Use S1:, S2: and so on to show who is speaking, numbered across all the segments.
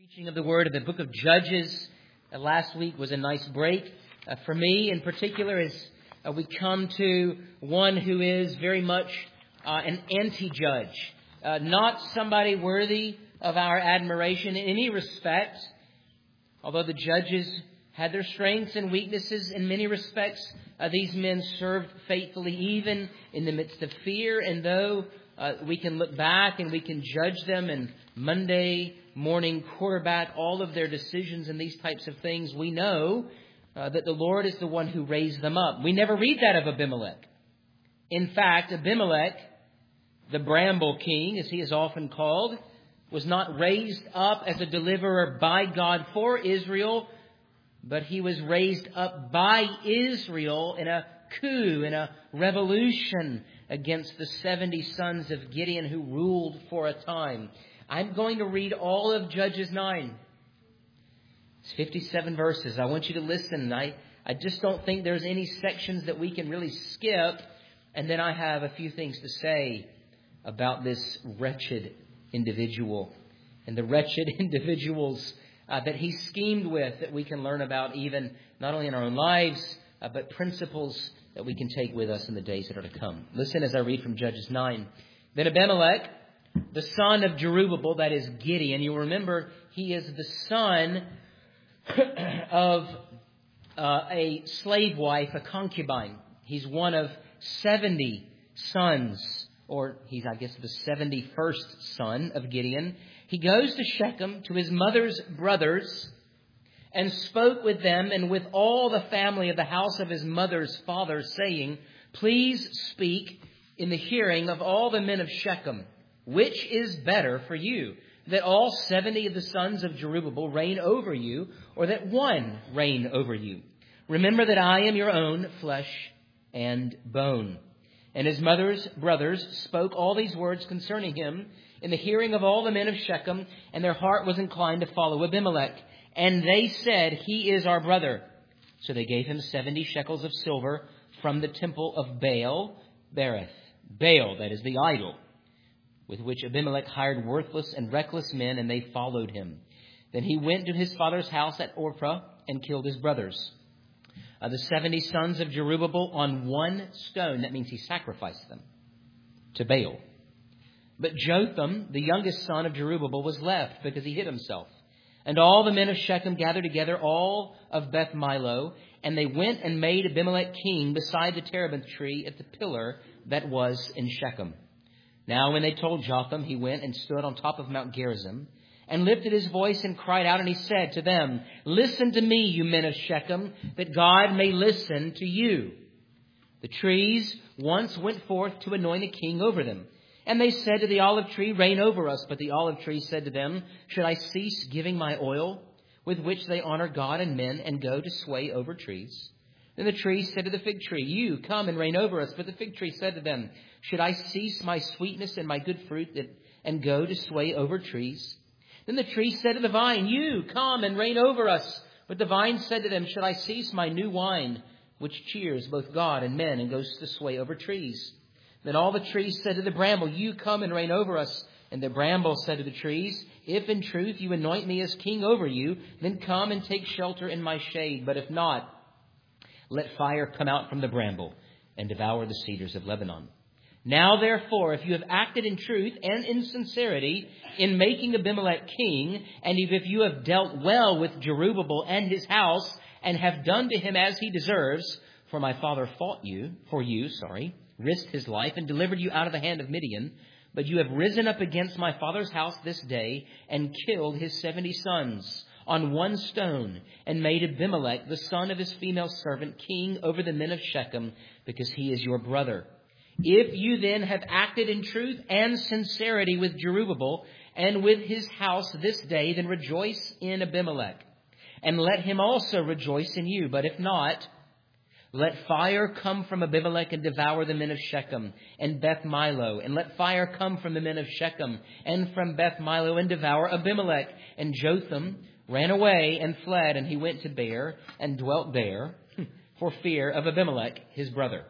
S1: Preaching of the Word of the book of Judges last week was a nice break for me in particular as we come to one who is very much an anti-judge, not somebody worthy of our admiration in any respect. Although the judges had their strengths and weaknesses in many respects, these men served faithfully even in the midst of fear. And though we can look back and we can judge them and Monday morning quarterback all of their decisions and these types of things, we know that the Lord is the one who raised them up. We never read that of Abimelech. In fact, Abimelech, the Bramble King, as he is often called, was not raised up as a deliverer by God for Israel, but he was raised up by Israel in a coup, in a revolution against the 70 sons of Gideon who ruled for a time. I'm going to read all of Judges 9. It's 57 verses. I want you to listen. I just don't think there's any sections that we can really skip. And then I have a few things to say about this wretched individual and the wretched individuals that he schemed with, that we can learn about even not only in our own lives, but principles that we can take with us in the days that are to come. Listen as I read from Judges 9. Then Abimelech, the son of Jerubbaal, that is Gideon. You'll remember he is the son of a slave wife, a concubine. He's one of 70 sons, or he's, I guess, the 71st son of Gideon. He goes to Shechem, to his mother's brothers, and spoke with them and with all the family of the house of his mother's father, saying, "Please speak in the hearing of all the men of Shechem. Which is better for you, that all 70 of the sons of Jerubbaal reign over you, or that one reign over you? Remember that I am your own flesh and bone." And his mother's brothers spoke all these words concerning him in the hearing of all the men of Shechem, and their heart was inclined to follow Abimelech. And they said, "He is our brother." So they gave him 70 shekels of silver from the temple of Baal Berith. Baal, that is the idol, with which Abimelech hired worthless and reckless men, and they followed him. Then he went to his father's house at Ophrah and killed his brothers, the 70 sons of Jerubbaal, on one stone. That means he sacrificed them to Baal. But Jotham, the youngest son of Jerubbaal, was left because he hid himself. And all the men of Shechem gathered together, all of Beth Milo, and they went and made Abimelech king beside the terebinth tree at the pillar that was in Shechem. Now when they told Jotham, he went and stood on top of Mount Gerizim and lifted his voice and cried out, and he said to them, "Listen to me, you men of Shechem, that God may listen to you. The trees once went forth to anoint a king over them. And they said to the olive tree, 'Reign over us.' But the olive tree said to them, 'Should I cease giving my oil, with which they honor God and men, and go to sway over trees?' Then the tree said to the fig tree, 'You come and reign over us.' But the fig tree said to them, 'Should I cease my sweetness and my good fruit and go to sway over trees?' Then the tree said to the vine, 'You come and reign over us.' But the vine said to them, 'Should I cease my new wine, which cheers both God and men, and goes to sway over trees?' Then all the trees said to the bramble, 'You come and reign over us.' And the bramble said to the trees, 'If in truth you anoint me as king over you, then come and take shelter in my shade. But if not, let fire come out from the bramble and devour the cedars of Lebanon. Now, therefore, if you have acted in truth and in sincerity in making Abimelech king, and if you have dealt well with Jerubbaal and his house, and have done to him as he deserves, for my father fought for you, risked his life and delivered you out of the hand of Midian, but you have risen up against my father's house this day and killed his 70 sons on one stone, and made Abimelech, the son of his female servant, king over the men of Shechem, because he is your brother. If you then have acted in truth and sincerity with Jerubbaal and with his house this day, then rejoice in Abimelech, and let him also rejoice in you. But if not, let fire come from Abimelech and devour the men of Shechem and Beth Milo. And let fire come from the men of Shechem and from Beth Milo and devour Abimelech." And Jotham ran away and fled, and he went to Beer and dwelt there for fear of Abimelech, his brother.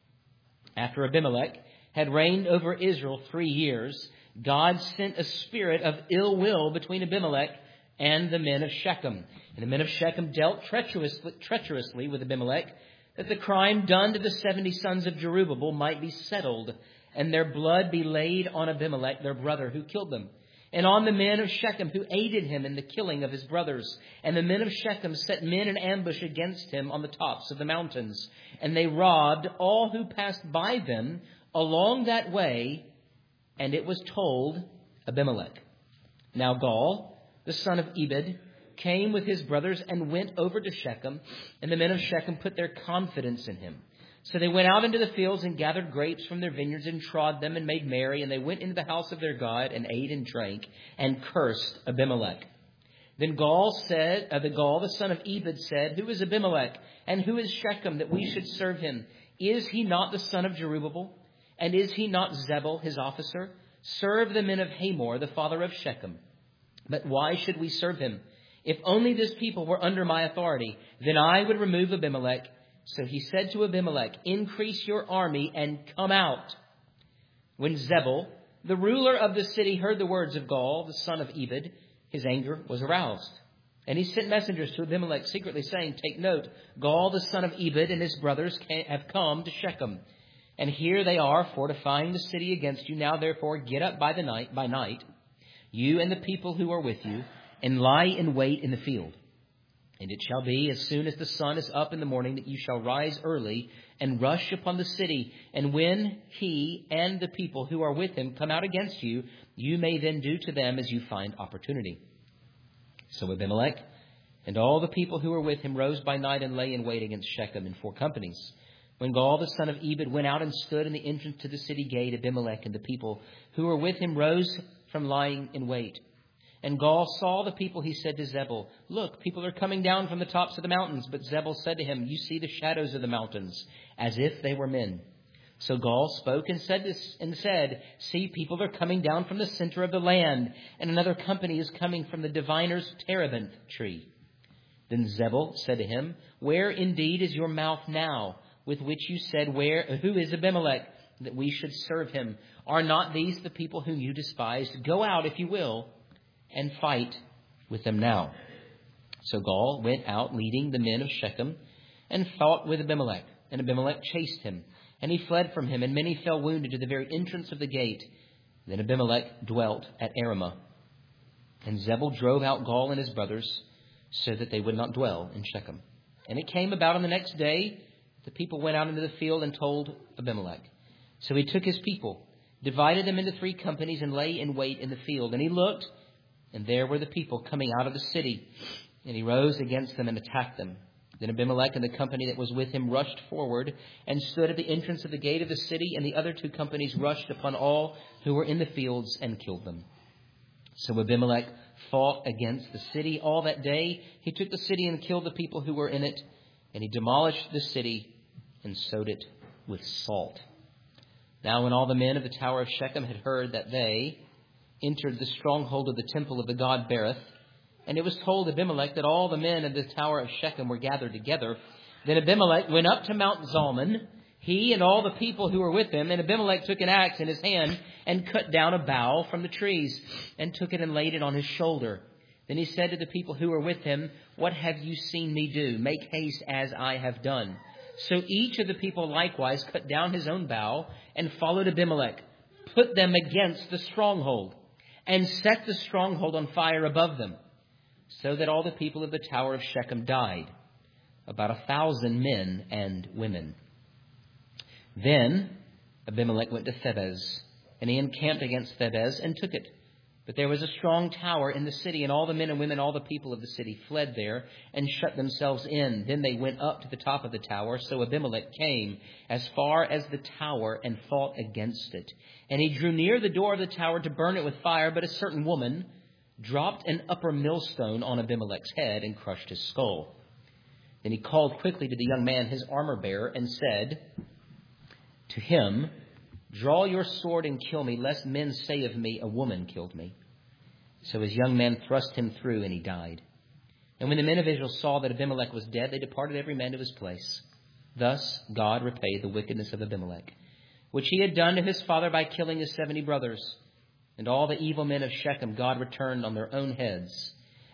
S1: After Abimelech had reigned over Israel 3 years, God sent a spirit of ill will between Abimelech and the men of Shechem. And the men of Shechem dealt treacherously with Abimelech, that the crime done to the 70 sons of Jerubbaal might be settled, and their blood be laid on Abimelech, their brother, who killed them, and on the men of Shechem who aided him in the killing of his brothers. And the men of Shechem set men in ambush against him on the tops of the mountains, and they robbed all who passed by them along that way, and it was told Abimelech. Now Gaal, the son of Ebed, came with his brothers and went over to Shechem, and the men of Shechem put their confidence in him. So they went out into the fields and gathered grapes from their vineyards and trod them and made merry, and they went into the house of their God and ate and drank and cursed Abimelech. Then Gaal, the son of Ebed, said, Who is Abimelech, and who is Shechem, that we should serve him? Is he not the son of Jerubbaal? And is he not Zebul, his officer? Serve the men of Hamor, the father of Shechem. But why should we serve him? If only this people were under my authority, then I would remove Abimelech. So he said to Abimelech, Increase your army and come out. When Zebul, the ruler of the city, heard the words of Gaal, the son of Ebed, his anger was aroused. And he sent messengers to Abimelech secretly, saying, Take note, Gaal, the son of Ebed, and his brothers have come to Shechem. And here they are fortifying the city against you. Now therefore get up by night, you and the people who are with you, and lie in wait in the field. And it shall be, as soon as the sun is up in the morning, that you shall rise early and rush upon the city. And when he and the people who are with him come out against you, you may then do to them as you find opportunity. So Abimelech and all the people who were with him rose by night and lay in wait against Shechem in 4 companies. When Gaal, the son of Ebed, went out and stood in the entrance to the city gate, Abimelech and the people who were with him rose from lying in wait. And Gaal saw the people. He said to Zebul, Look, people are coming down from the tops of the mountains. But Zebul said to him, You see the shadows of the mountains, as if they were men. So Gaal spoke and said, See, people are coming down from the center of the land, and another company is coming from the diviner's terebinth tree. Then Zebul said to him, Where indeed is your mouth now, with which you said, Who is Abimelech, that we should serve him? Are not these the people whom you despised? Go out, if you will, and fight with them now. So Gaal went out, leading the men of Shechem, and fought with Abimelech. And Abimelech chased him, and he fled from him, and many fell wounded to the very entrance of the gate. Then Abimelech dwelt at Arumah. And Zebul drove out Gaal and his brothers, so that they would not dwell in Shechem. And it came about on the next day, the people went out into the field and told Abimelech. So he took his people, divided them into 3 companies, and lay in wait in the field. And he looked, and there were the people coming out of the city. And he rose against them and attacked them. Then Abimelech and the company that was with him rushed forward and stood at the entrance of the gate of the city. And the other 2 companies rushed upon all who were in the fields and killed them. So Abimelech fought against the city all that day. He took the city and killed the people who were in it. And he demolished the city and sowed it with salt. Now when all the men of the tower of Shechem had heard that they entered the stronghold of the temple of the god Berith, and it was told Abimelech that all the men of the tower of Shechem were gathered together, then Abimelech went up to Mount Zalmon, he and all the people who were with him, and Abimelech took an axe in his hand and cut down a bough from the trees and took it and laid it on his shoulder. Then he said to the people who were with him, What have you seen me do? Make haste as I have done. So each of the people likewise cut down his own bough and followed Abimelech, put them against the stronghold, and set the stronghold on fire above them, so that all the people of the tower of Shechem died, about 1,000 men and women. Then Abimelech went to Thebez, and he encamped against Thebez and took it. But there was a strong tower in the city, and all the men and women, all the people of the city fled there and shut themselves in. Then they went up to the top of the tower. So Abimelech came as far as the tower and fought against it. And he drew near the door of the tower to burn it with fire. But a certain woman dropped an upper millstone on Abimelech's head and crushed his skull. Then he called quickly to the young man, his armor bearer, and said to him, Draw your sword and kill me, lest men say of me, A woman killed me. So his young man thrust him through, and he died. And when the men of Israel saw that Abimelech was dead, they departed every man to his place. Thus God repaid the wickedness of Abimelech, which he had done to his father by killing his 70 brothers. And all the evil men of Shechem God returned on their own heads.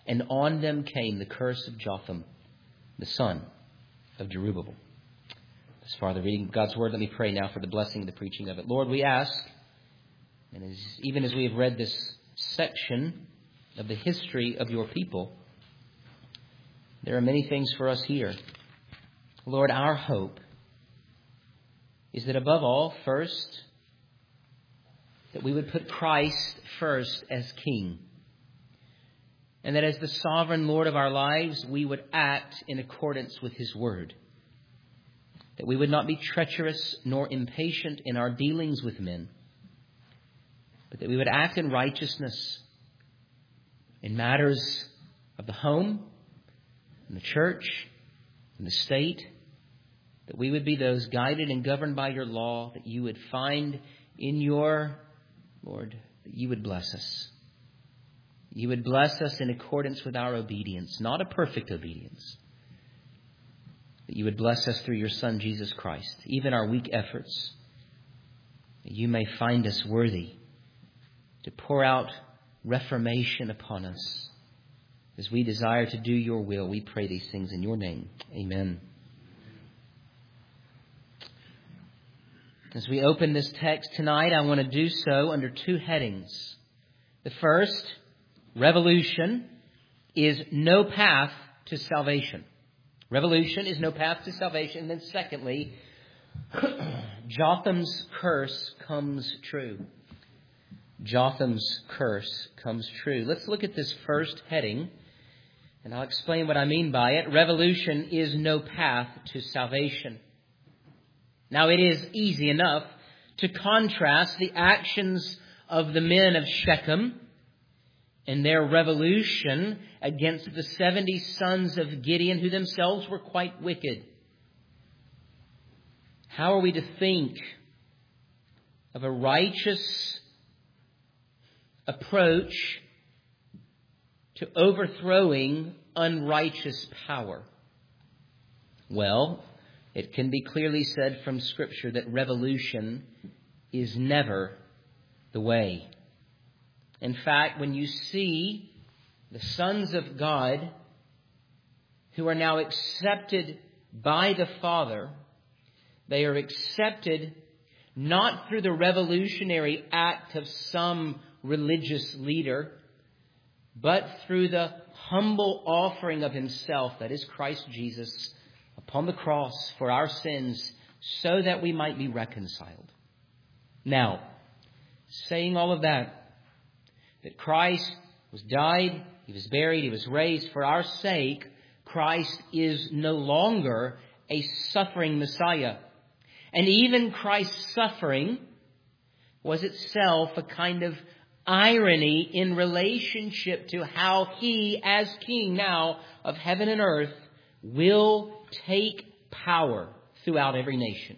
S1: and on them came the curse of Jotham, the son of Jerubbaal. As far as the reading of God's Word, let me pray now for the blessing of the preaching of it. Lord, we ask, and even as we have read this section of the history of your people, there are many things for us here. Lord, our hope is that above all, first, that we would put Christ first as King. And that as the sovereign Lord of our lives, we would act in accordance with His Word. That we would not be treacherous nor impatient in our dealings with men, but that we would act in righteousness in matters of the home, in the church, in the state, that we would be those guided and governed by your law, that you would find in your, Lord, that you would bless us. You would bless us in accordance with our obedience, not a perfect obedience. That you would bless us through your Son, Jesus Christ, even our weak efforts. That you may find us worthy to pour out reformation upon us. As we desire to do your will, we pray these things in your name. Amen. As we open this text tonight, I want to do so under two headings. The first, revolution, is no path to salvation. Revolution is no path to salvation. And then secondly, Jotham's curse comes true. Jotham's curse comes true. Let's look at this first heading, and I'll explain what I mean by it. Revolution is no path to salvation. Now, it is easy enough to contrast the actions of the men of Shechem and their revolution against the 70 sons of Gideon, who themselves were quite wicked. How are we to think of a righteous approach to overthrowing unrighteous power? Well, it can be clearly said from Scripture that revolution is never the way. In fact, when you see the sons of God who are now accepted by the Father, they are accepted not through the revolutionary act of some religious leader, but through the humble offering of Himself, that is Christ Jesus, upon the cross for our sins, so that we might be reconciled. Now, saying all of that Christ was died, He was buried, He was raised for our sake, Christ is no longer a suffering Messiah. And even Christ's suffering was itself a kind of irony in relationship to how He, as King now of heaven and earth, will take power throughout every nation.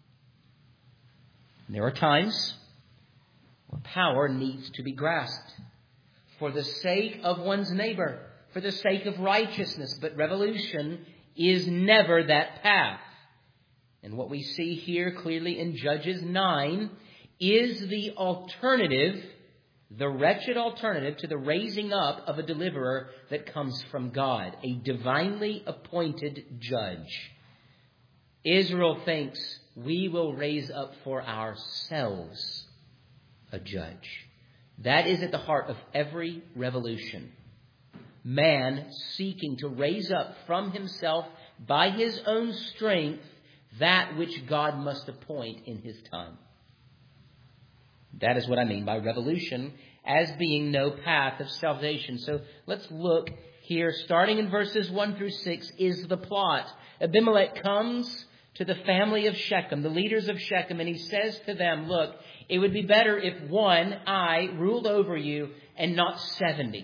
S1: And there are times where power needs to be grasped for the sake of one's neighbor, for the sake of righteousness. But revolution is never that path. And what we see here clearly in Judges 9 is the alternative, the wretched alternative to the raising up of a deliverer that comes from God, a divinely appointed judge. Israel thinks, we will raise up for ourselves a judge. That is at the heart of every revolution. Man seeking to raise up from himself by his own strength that which God must appoint in His time. That is what I mean by revolution as being no path of salvation. So let's look here, starting in verses 1 through 6, is the plot. Abimelech comes to the family of Shechem, the leaders of Shechem, and he says to them, look, it would be better if I ruled over you and not 70.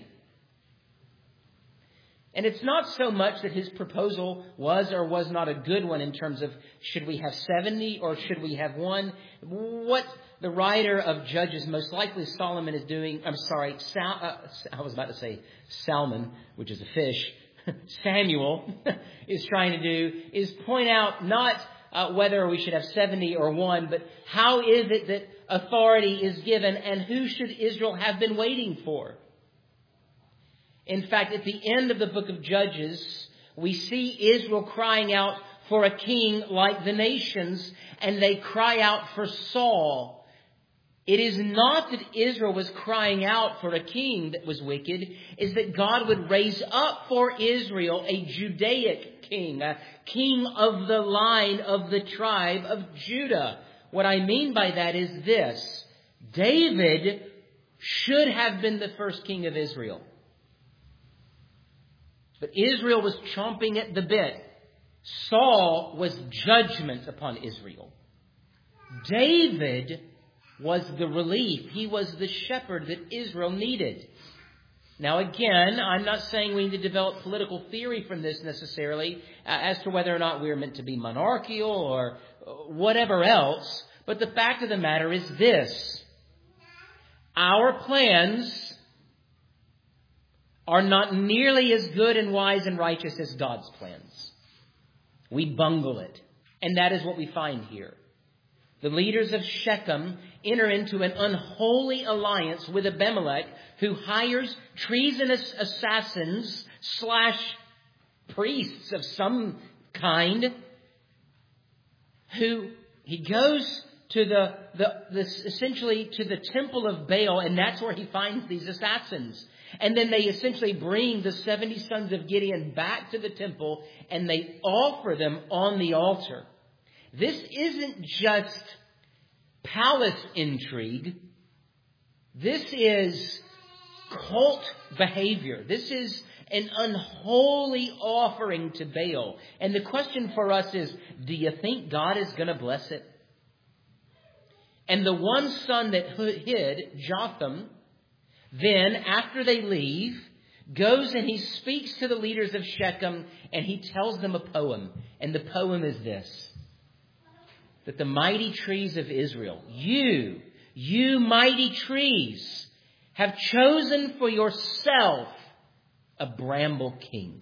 S1: And it's not so much that his proposal was or was not a good one in terms of should we have 70 or should we have one. What the writer of Judges, most likely Solomon, is doing, I was about to say salmon, which is a fish. Samuel is trying to do is point out not whether we should have 70 or one, but how is it that authority is given and who should Israel have been waiting for? In fact, at the end of the book of Judges, we see Israel crying out for a king like the nations, and they cry out for Saul. It is not that Israel was crying out for a king that was wicked, it's that God would raise up for Israel a Judaic king, a king of the line of the tribe of Judah. What I mean by that is this: David should have been the first king of Israel. But Israel was chomping at the bit. Saul was judgment upon Israel. David was the relief. He was the shepherd that Israel needed. Now again, I'm not saying we need to develop political theory from this necessarily as to whether or not we're meant to be monarchical or whatever else. But the fact of the matter is this: our plans are not nearly as good and wise and righteous as God's plans. We bungle it. And that is what we find here. The leaders of Shechem enter into an unholy alliance with Abimelech, who hires treasonous assassins / priests of some kind, who he goes to essentially to the temple of Baal, and that's where he finds these assassins. And then they essentially bring the 70 sons of Gideon back to the temple, and they offer them on the altar. This isn't just palace intrigue. This is cult behavior. This is an unholy offering to Baal. And the question for us is, do you think God is going to bless it? And the one son that hid, Jotham, then, after they leave, goes and he speaks to the leaders of Shechem, and he tells them a poem. And the poem is this: that the mighty trees of Israel, you mighty trees, have chosen for yourself a bramble king.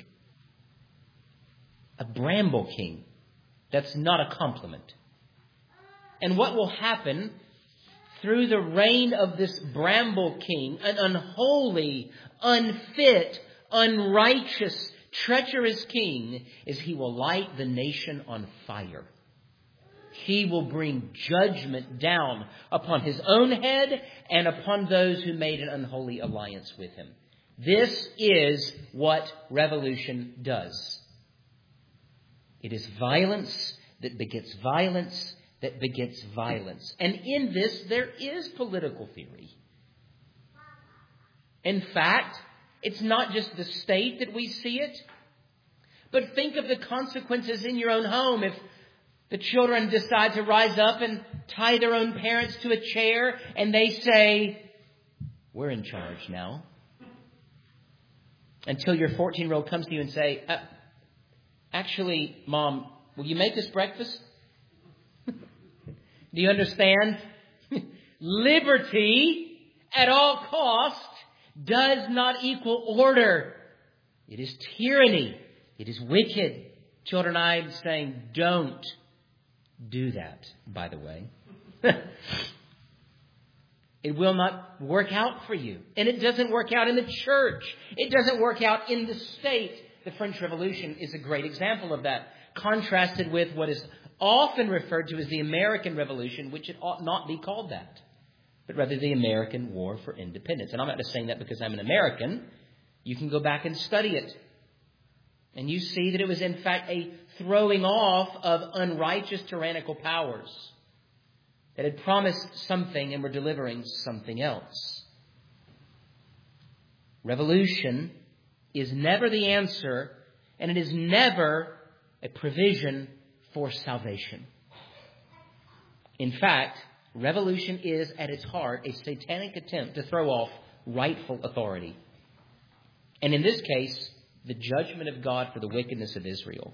S1: A bramble king. That's not a compliment. And what will happen through the reign of this bramble king, an unholy, unfit, unrighteous, treacherous king, is he will light the nation on fire. He will bring judgment down upon his own head and upon those who made an unholy alliance with him. This is what revolution does. It is violence that begets violence that begets violence. And in this, there is political theory. In fact, it's not just the state that we see it, but think of the consequences in your own home if the children decide to rise up and tie their own parents to a chair and they say, "We're in charge now." Until your 14-year-old comes to you and say, "Actually, Mom, will you make us breakfast?" Do you understand? Liberty at all cost does not equal order. It is tyranny. It is wicked. Children, I'm saying don't do that, by the way. It will not work out for you. And it doesn't work out in the church. It doesn't work out in the state. The French Revolution is a great example of that, contrasted with what is often referred to as the American Revolution, which it ought not be called that, but rather the American War for Independence. And I'm not just saying that because I'm an American. You can go back and study it. And you see that it was in fact a throwing off of unrighteous tyrannical powers that had promised something and were delivering something else. Revolution is never the answer, and it is never a provision for salvation. In fact, revolution is at its heart a satanic attempt to throw off rightful authority. And in this case, the judgment of God for the wickedness of Israel.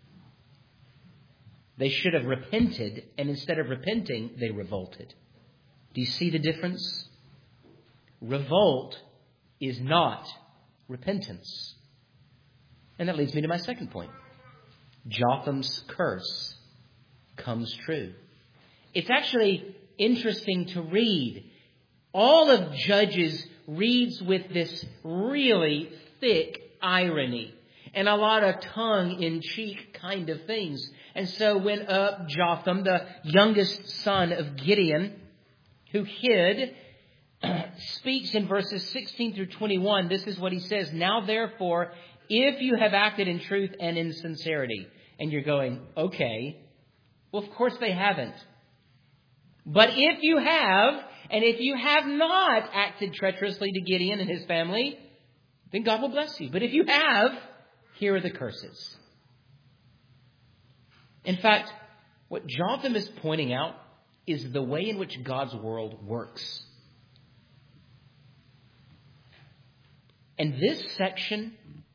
S1: They should have repented, and instead of repenting, they revolted. Do you see the difference? Revolt is not repentance. And that leads me to my second point. Jotham's curse comes true. It's actually interesting to read. All of Judges reads with this really thick irony and a lot of tongue-in-cheek kind of things. And so when Jotham, the youngest son of Gideon, who hid, speaks in verses 16 through 21, this is what he says. Now, therefore, if you have acted in truth and in sincerity. And you're going, okay. Well, of course they haven't. But if you have, and if you have not acted treacherously to Gideon and his family, then God will bless you. But if you have, here are the curses. In fact, what Jotham is pointing out is the way in which God's world works. And this section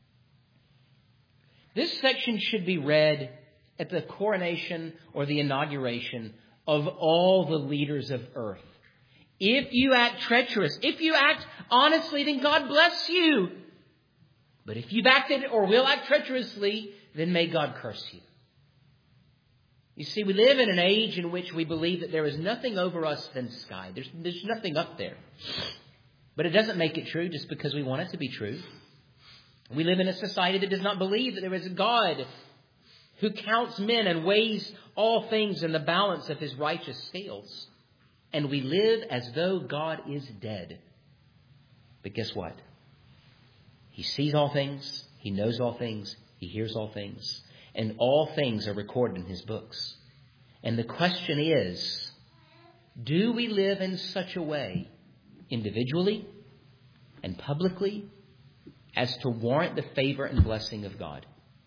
S1: should be read at the coronation or the inauguration of all the leaders of earth. If you act treacherous, if you act honestly, then God bless you. But if you've acted or will act treacherously, then may God curse you. You see, we live in an age in which we believe that there is nothing over us than sky. There's nothing up there. But it doesn't make it true just because we want it to be true. We live in a society that does not believe that there is a God who counts men and weighs all things in the balance of his righteous scales. And we live as though God is dead. But guess what? He sees all things. He knows all things. He hears all things. And all things are recorded in his books. And the question is, do we live in such a way, individually and publicly, as to warrant the favor and blessing of God?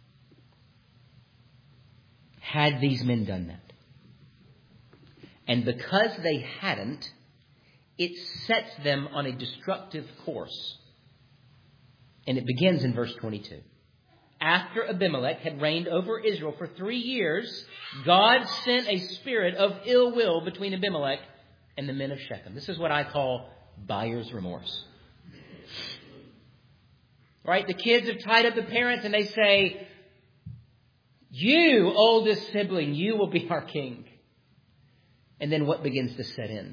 S1: Had these men done that? And because they hadn't, it sets them on a destructive course. And it begins in verse 22. After Abimelech had reigned over Israel for 3 years, God sent a spirit of ill will between Abimelech and the men of Shechem. This is what I call buyer's remorse. Right? The kids have tied up the parents and they say, you, oldest sibling, you will be our king. And then what begins to set in?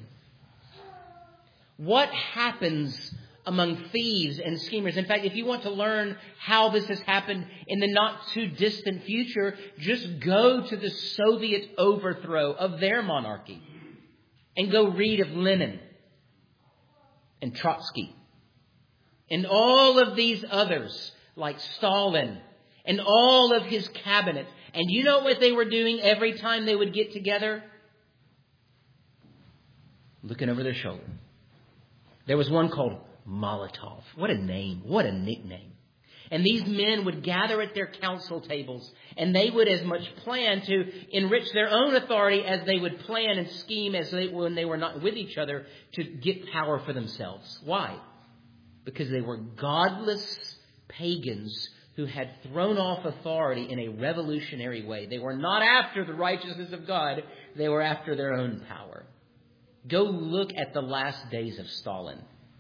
S1: What happens among thieves and schemers? In fact, if you want to learn how this has happened in the not too distant future, just go to the Soviet overthrow of their monarchy and go read of Lenin and Trotsky and all of these others like Stalin and all of his cabinet. And you know what they were doing every time they would get together? Looking over their shoulder. There was one called Molotov. What a name. What a nickname. And these men would gather at their council tables and they would as much plan to enrich their own authority as they would plan and scheme when they were not with each other to get power for themselves. Why? Because they were godless pagans who had thrown off authority in a revolutionary way. They were not after the righteousness of God. They were after their own power. Go look at the last days of Stalin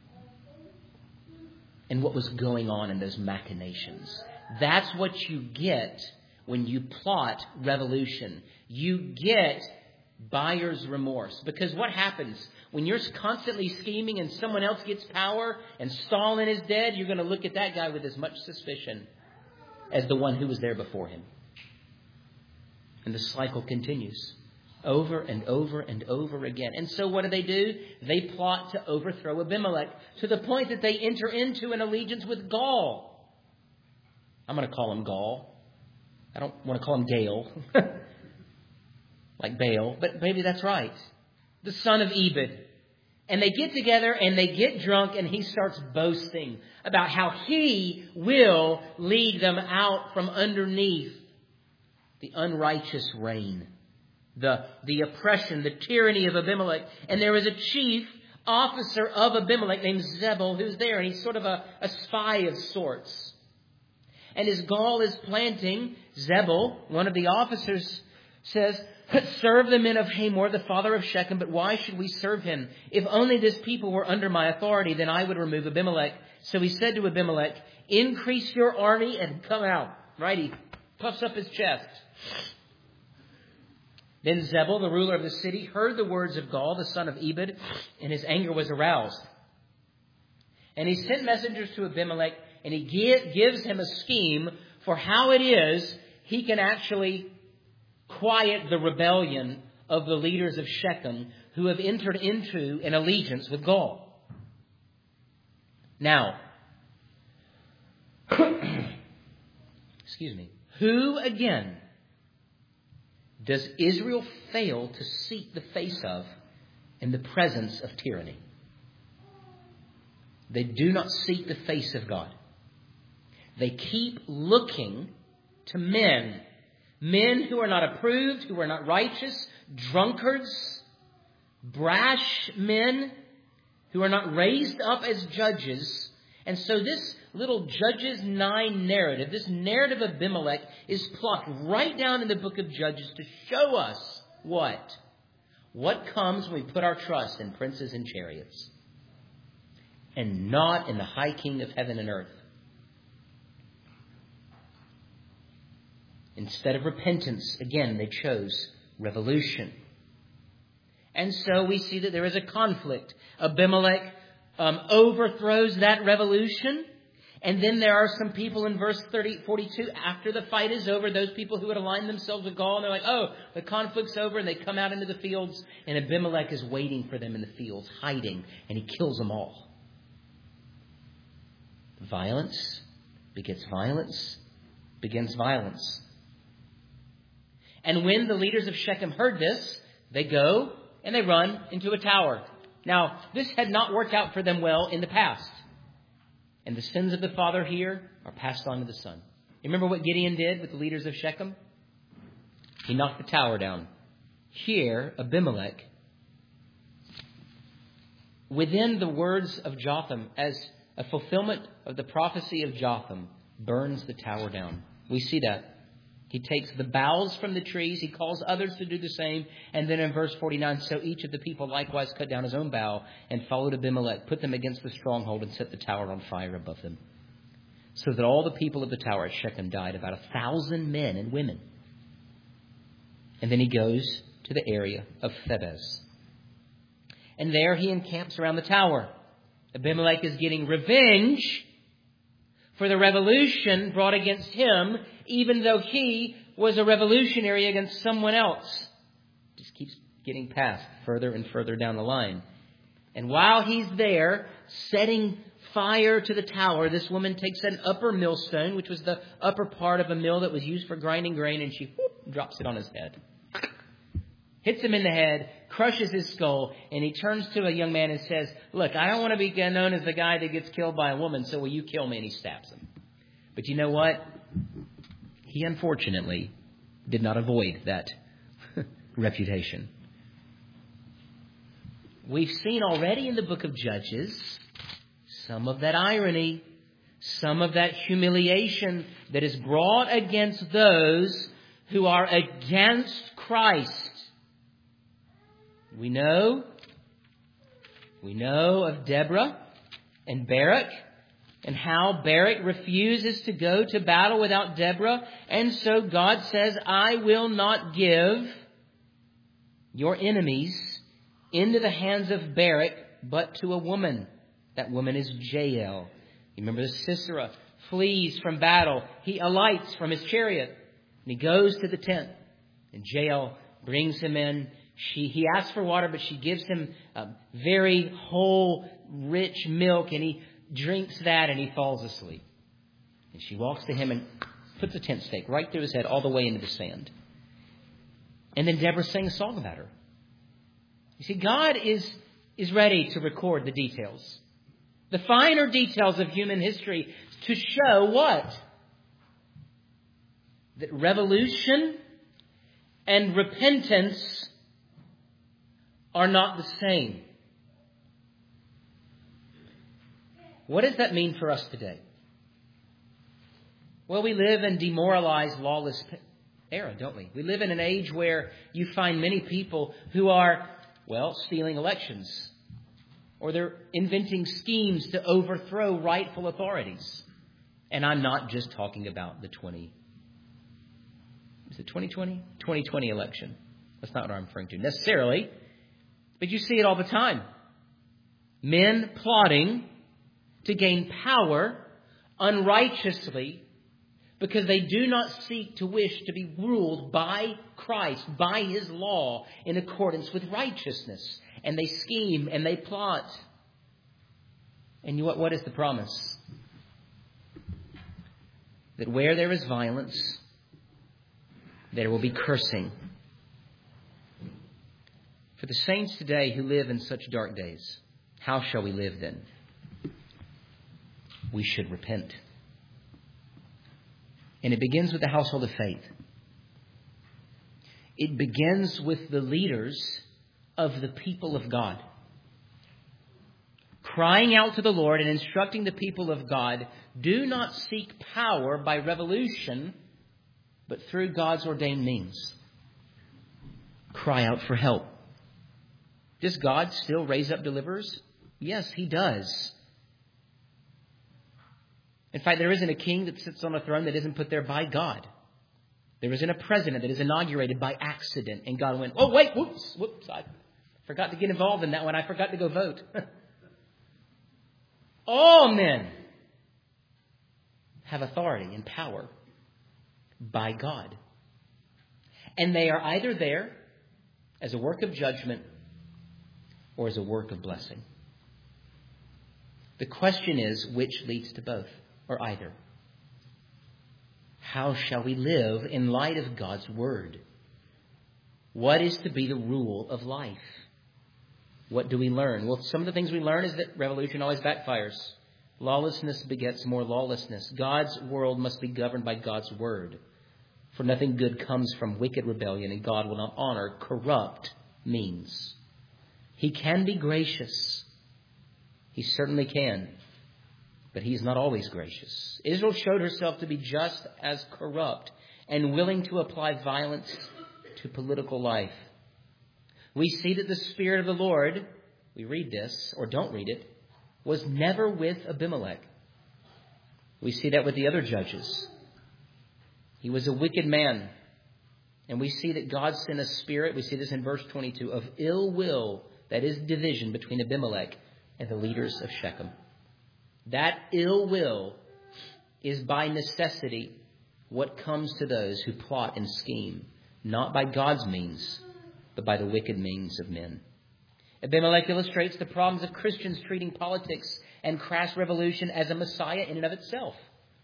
S1: and what was going on in those machinations. That's what you get when you plot revolution. You get buyer's remorse. Because what happens when you're constantly scheming and someone else gets power and Stalin is dead? You're going to look at that guy with as much suspicion as the one who was there before him. And the cycle continues over and over and over again. And so what do? They plot to overthrow Abimelech to the point that they enter into an allegiance with Gaul. I'm going to call him Gaul. I don't want to call him Gale. Like Baal. But maybe that's right. The son of Ebed. And they get together and they get drunk and he starts boasting about how he will lead them out from underneath the unrighteous reign. The oppression, the tyranny of Abimelech. And there is a chief officer of Abimelech named Zebul who's there. And he's sort of a spy of sorts. And as Gaul is planting, Zebul, one of the officers, says, serve the men of Hamor, the father of Shechem, but why should we serve him? If only this people were under my authority, then I would remove Abimelech. So he said to Abimelech, increase your army and come out. Right? He puffs up his chest. Then Zebul, the ruler of the city, heard the words of Gaul, the son of Ebed, and his anger was aroused. And he sent messengers to Abimelech and he gives him a scheme for how it is he can actually quiet the rebellion of the leaders of Shechem who have entered into an allegiance with Gaul. Now, excuse me, who again does Israel fail to seek the face of in the presence of tyranny? They do not seek the face of God. They keep looking to men who are not approved, who are not righteous, drunkards, brash men who are not raised up as judges. And so this little Judges 9 narrative, this narrative of Abimelech, is plucked right down in the book of Judges to show us what? What comes when we put our trust in princes and chariots and not in the high King of heaven and earth. Instead of repentance, again, they chose revolution. And so we see that there is a conflict. Abimelech overthrows that revolution. And then there are some people in verse 42, after the fight is over, those people who had aligned themselves with Gaul, and they're like, oh, the conflict's over, and they come out into the fields, and Abimelech is waiting for them in the fields, hiding, and he kills them all. Violence begets violence, begins violence. And when the leaders of Shechem heard this, they go and they run into a tower. Now, this had not worked out for them well in the past. And the sins of the father here are passed on to the son. You remember what Gideon did with the leaders of Shechem? He knocked the tower down. Here, Abimelech, within the words of Jotham, as a fulfillment of the prophecy of Jotham, burns the tower down. We see that. He takes the boughs from the trees. He calls others to do the same. And then in verse 49, so each of the people likewise cut down his own bough and followed Abimelech, put them against the stronghold, and set the tower on fire above them. So that all the people of the tower at Shechem died, about 1,000 men and women. And then he goes to the area of Thebez. And there he encamps around the tower. Abimelech is getting revenge for the revolution brought against him, even though he was a revolutionary against someone else. Just keeps getting passed further and further down the line. And while he's there setting fire to the tower, this woman takes an upper millstone, which was the upper part of a mill that was used for grinding grain, and she drops it on his head. Hits him in the head, crushes his skull, and he turns to a young man and says, look, I don't want to be known as the guy that gets killed by a woman, so will you kill me? And he stabs him. But you know what? He unfortunately did not avoid that reputation. We've seen already in the book of Judges some of that irony, some of that humiliation that is brought against those who are against Christ. We know of Deborah and Barak, and how Barak refuses to go to battle without Deborah. And so God says, I will not give your enemies into the hands of Barak, but to a woman. That woman is Jael. You remember Sisera flees from battle. He alights from his chariot and he goes to the tent. And Jael brings him in. He asks for water, but she gives him very whole, rich milk, and he drinks that and he falls asleep. And she walks to him and puts a tent stake right through his head all the way into the sand. And then Deborah sings a song about her. You see, God is ready to record the details. The finer details of human history to show what? That revolution and repentance are not the same. What does that mean for us today? Well, we live in demoralized, lawless era, don't we? We live in an age where you find many people who are, stealing elections. Or they're inventing schemes to overthrow rightful authorities. And I'm not just talking about the 2020 election. That's not what I'm referring to necessarily. But you see it all the time. Men plotting to gain power unrighteously, because they do not seek to wish to be ruled by Christ, by His law, in accordance with righteousness. And they scheme and they plot. And what is the promise? That where there is violence, there will be cursing. For the saints today who live in such dark days, how shall we live then? We should repent. And it begins with the household of faith. It begins with the leaders of the people of God, crying out to the Lord and instructing the people of God, do not seek power by revolution, but through God's ordained means. Cry out for help. Does God still raise up deliverers? Yes, He does. In fact, there isn't a king that sits on a throne that isn't put there by God. There isn't a president that is inaugurated by accident and God went, oh, wait, whoops, I forgot to get involved in that one. I forgot to go vote. All men have authority and power by God. And they are either there as a work of judgment or as a work of blessing. The question is, which leads to both or either? How shall we live in light of God's Word? What is to be the rule of life? What do we learn? Well, some of the things we learn is that revolution always backfires. Lawlessness begets more lawlessness. God's world must be governed by God's Word. For nothing good comes from wicked rebellion, and God will not honor corrupt means. He can be gracious. He certainly can. But He's not always gracious. Israel showed herself to be just as corrupt and willing to apply violence to political life. We see that the Spirit of the Lord, we read this or don't read it, was never with Abimelech. We see that with the other judges. He was a wicked man. And we see that God sent a spirit, we see this in verse 22, of ill will, that is division between Abimelech and the leaders of Shechem. That ill will is by necessity what comes to those who plot and scheme, not by God's means, but by the wicked means of men. Abimelech illustrates the problems of Christians treating politics and crass revolution as a Messiah in and of itself.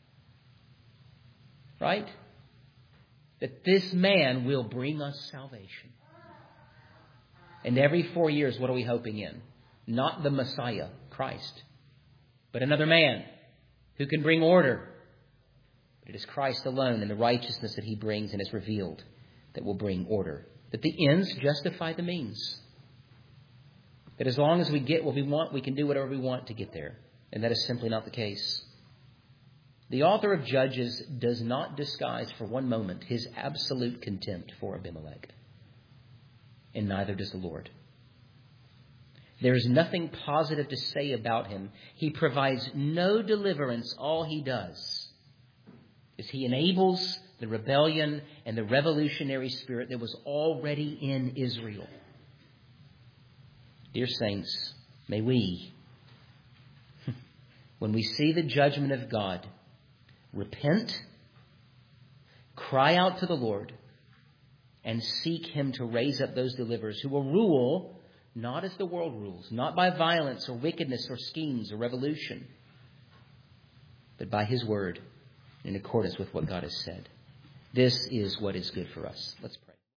S1: Right? That this man will bring us salvation. And every 4 years, what are we hoping in? Not the Messiah, Christ, but another man who can bring order. But it is Christ alone and the righteousness that He brings and is revealed that will bring order. That the ends justify the means. That as long as we get what we want, we can do whatever we want to get there. And that is simply not the case. The author of Judges does not disguise for one moment his absolute contempt for Abimelech. And neither does the Lord. There is nothing positive to say about him. He provides no deliverance. All he does is he enables the rebellion and the revolutionary spirit that was already in Israel. Dear saints, may we, when we see the judgment of God, repent, cry out to the Lord, and seek Him to raise up those deliverers who will rule not as the world rules, not by violence or wickedness or schemes or revolution, but by His Word in accordance with what God has said. This is what is good for us. Let's pray.